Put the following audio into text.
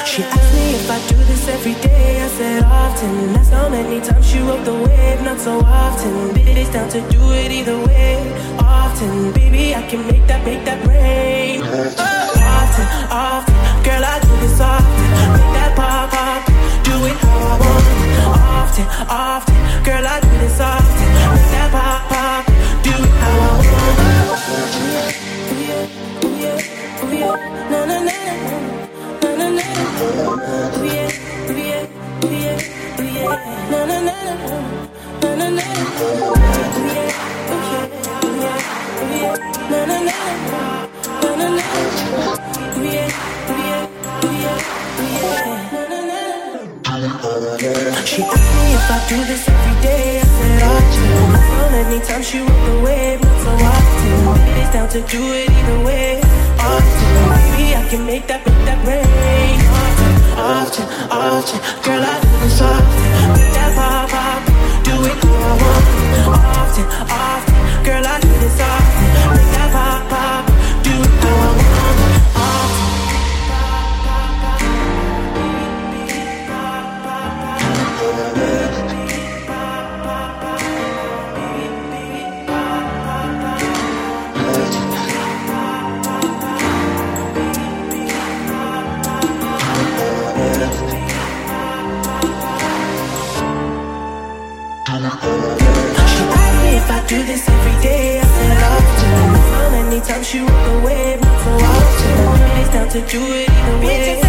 She asked me if I do this every day, I said often. That's how many times she rode the wave, not so often. Bitch down to do it either way, often. Baby, I can make that rain. Often, often, girl, I do this often. Make that pop, pop, do it how I want. Often, often, girl, I do this often. Make that pop, pop, do it how I want. Ooh yeah, ooh yeah, ooh yeah, na na na na na na. Ooh yeah, ooh yeah, ooh yeah, ooh yeah, na na na na na na. Ooh yeah, ooh yeah, ooh yeah, ooh yeah, na na na na na na. Ooh yeah, ooh yeah, ooh yeah, ooh yeah, na na na. She asked me if I do this every day, I said often. So many times she rode the wave, not so often. It's down to do it either way, often. Baby, I can make that rain. Often, often, often, girl, I do this often. Make that pop, pop, do it how I want. Often, often, girl, I do this often. Make that pop, pop, do it how I want. Often. She asked me if I do this every day, I said often. So many times she rode the wave, not so often. It's down to do it either way.